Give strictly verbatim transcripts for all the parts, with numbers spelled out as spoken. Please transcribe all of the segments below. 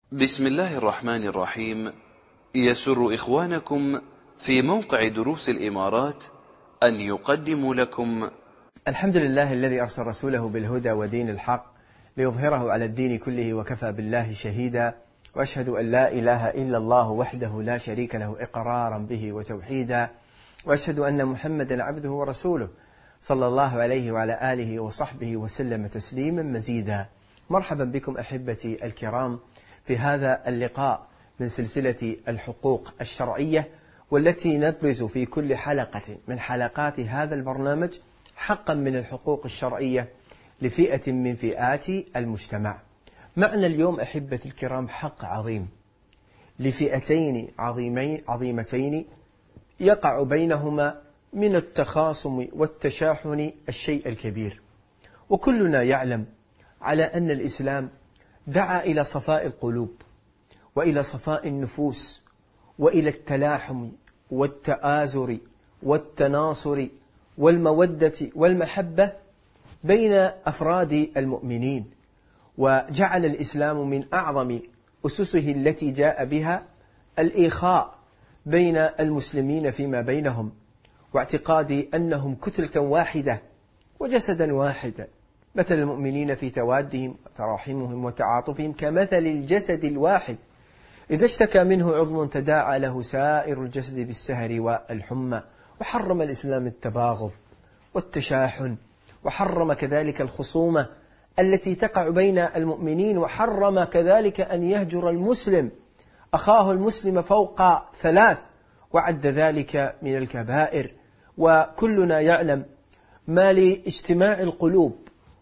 بسم الله الرحمن الرحيم. يسر إخوانكم في موقع دروس الإمارات أن يقدموا لكم الحمد لله الذي أرسل رسوله بالهدى ودين الحق ليظهره على الدين كله وكفى بالله شهيدا، وأشهد أن لا إله إلا الله وحده لا شريك له إقرارا به وتوحيدا، وأشهد أن محمدا عبده ورسوله صلى الله عليه وعلى آله وصحبه وسلم تسليما مزيدا. مرحبا بكم أحبتي الكرام في هذا اللقاء من سلسلة الحقوق الشرعية، والتي نبرز في كل حلقة من حلقات هذا البرنامج حقا من الحقوق الشرعية لفئة من فئات المجتمع. معنا اليوم أحبتي الكرام حق عظيم لفئتين عظيمين عظيمتين يقع بينهما من التخاصم والتشاحن الشيء الكبير. وكلنا يعلم على أن الإسلام دعا إلى صفاء القلوب وإلى صفاء النفوس وإلى التلاحم والتآزر والتناصر والمودة والمحبة بين أفراد المؤمنين، وجعل الإسلام من أعظم أسسه التي جاء بها الإخاء بين المسلمين فيما بينهم، واعتقاد أنهم كتلة واحدة وجسدا واحدا، مثل المؤمنين في توادهم وتراحمهم وتعاطفهم كمثل الجسد الواحد إذا اشتكى منه عضو تداعى له سائر الجسد بالسهر والحمى. وحرم الإسلام التباغض والتشاحن، وحرم كذلك الخصومة التي تقع بين المؤمنين، وحرم كذلك أن يهجر المسلم أخاه المسلم فوق ثلاث، وعد ذلك من الكبائر. وكلنا يعلم ما لاجتماع القلوب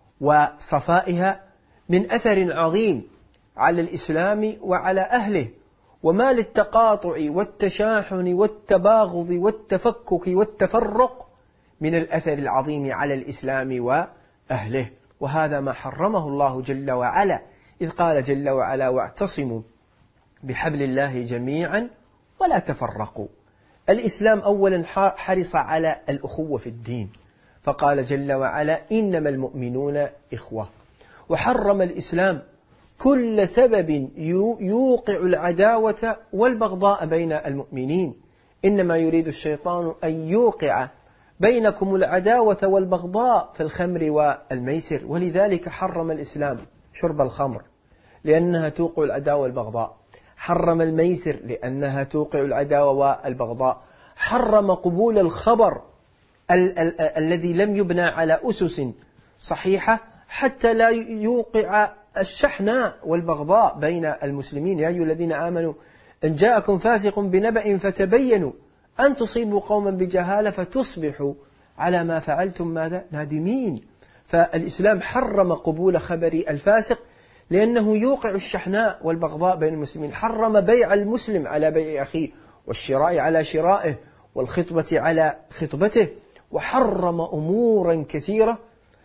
وصفائها من أثر عظيم على الإسلام وعلى أهله، وما للتقاطع والتشاحن والتباغض والتفكك والتفرق من الأثر العظيم على الإسلام وأهله. وهذا ما حرمه الله جل وعلا، إذ قال جل وعلا: واعتصموا بحبل الله جميعا ولا تفرقوا. الإسلام أولا حرص على الأخوة في الدين، فقال جل وعلا: إنما المؤمنون إخوة. وحرم الإسلام كل سبب يوقع العداوة والبغضاء بين المؤمنين، إنما يريد الشيطان أن يوقع بينكم العداوة والبغضاء في الخمر والميسر. ولذلك حرم الإسلام شرب الخمر لأنها توقع العداوة والبغضاء، حرم الميسر لأنها توقع العداوة والبغضاء، حرم قبول الخبر ال ال الذي لم يبنى على أسس صحيحة حتى لا يوقع الشحناء والبغضاء بين المسلمين. يا أيها الذين آمنوا إن جاءكم فاسق بنبأ فتبينوا أن تصيبوا قوما بجهالة فتصبحوا على ما فعلتم ماذا نادمين. فالإسلام حرم قبول خبر الفاسق لأنه يوقع الشحناء والبغضاء بين المسلمين، حرم بيع المسلم على بيع أخيه، والشراء على شرائه، والخطبة على خطبته، وحرم أمورا كثيرة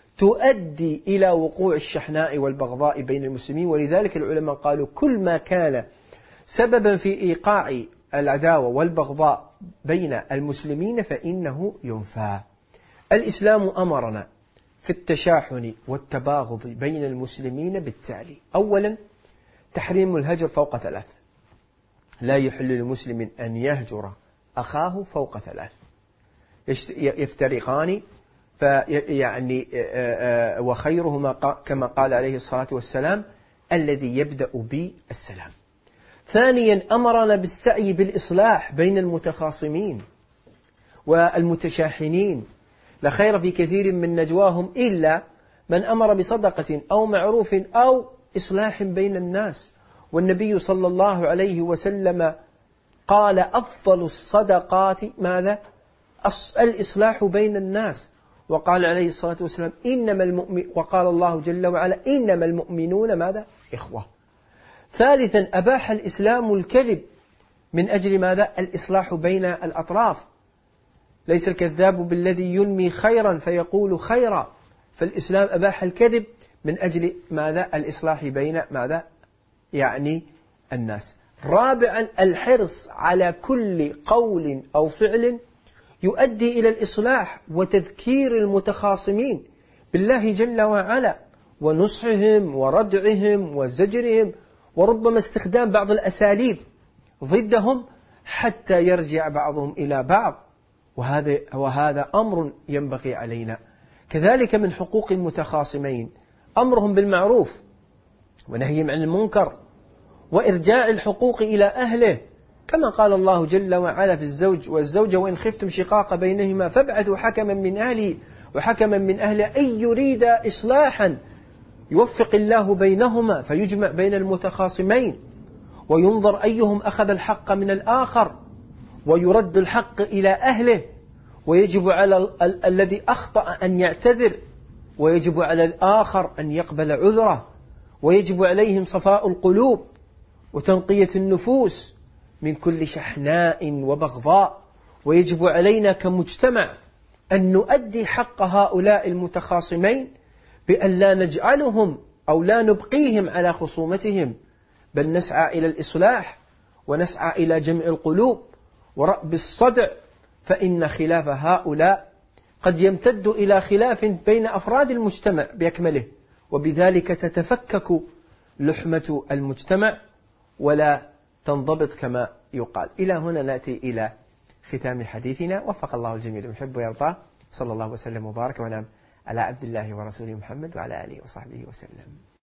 تؤدي إلى وقوع الشحناء والبغضاء بين المسلمين. ولذلك العلماء قالوا: كل ما كان سببا في إيقاع العداوة والبغضاء بين المسلمين فإنه ينفى. الإسلام أمرنا في التشاحن والتباغض بين المسلمين بالتالي: أولا تحريم الهجر فوق ثلاث، لا يحل لمسلم أن يهجر أخاه فوق ثلاث، يفترقان فيعني وخيرهما كما قال عليه الصلاة والسلام: الذي يبدأ بالسلام. ثانيا أمرنا بالسعي بالإصلاح بين المتخاصمين والمتشاحنين، لا خير في كثير من نجواهم إلا من أمر بصدقة أو معروف أو إصلاح بين الناس. والنبي صلى الله عليه وسلم قال: أفضل الصدقات ماذا؟ الإصلاح بين الناس. وقال عليه الصلاة والسلام: إنما المؤمن وقال الله جل وعلا: إنما المؤمنون ماذا؟ إخوة. ثالثا أباح الإسلام الكذب من أجل ماذا؟ الإصلاح بين الأطراف. ليس الكذاب بالذي ينمي خيرا فيقول خيرا، فالإسلام أباح الكذب من أجل ماذا؟ الإصلاح بين ماذا؟ يعني الناس. رابعا الحرص على كل قول أو فعل يؤدي إلى الإصلاح وتذكير المتخاصمين بالله جل وعلا ونصحهم وردعهم وزجرهم وربما استخدام بعض الأساليب ضدهم حتى يرجع بعضهم إلى بعض، وهذا وهذا أمر ينبغي علينا. كذلك من حقوق المتخاصمين أمرهم بالمعروف ونهيهم عن المنكر وإرجاع الحقوق إلى أهله، كما قال الله جل وعلا في الزوج والزوجة وإن خفتم شقاق بينهما فابعثوا حكما من أهله وحكما من أهله إن يريد إصلاحا يوفق الله بينهما فيجمع بين المتخاصمين، وينظر أيهم أخذ الحق من الآخر ويرد الحق إلى أهله، ويجب على ال ال الذي أخطأ أن يعتذر، ويجب على الآخر أن يقبل عذره، ويجب عليهم صفاء القلوب وتنقية النفوس من كل شحناء وبغضاء. ويجب علينا كمجتمع أن نؤدي حق هؤلاء المتخاصمين بأن لا نجعلهم أو لا نبقيهم على خصومتهم، بل نسعى إلى الإصلاح ونسعى إلى جمع القلوب ورأب الصدع، فإن خلاف هؤلاء قد يمتد إلى خلاف بين أفراد المجتمع بأكمله، وبذلك تتفكك لحمة المجتمع ولا تنضبط كما يقال. إلى هنا نأتي إلى ختام حديثنا، وفق الله الجميع يحب ويرضى. صلى الله وسلم وبارك ونعم على عبد الله ورسوله محمد وعلى آله وصحبه وسلم.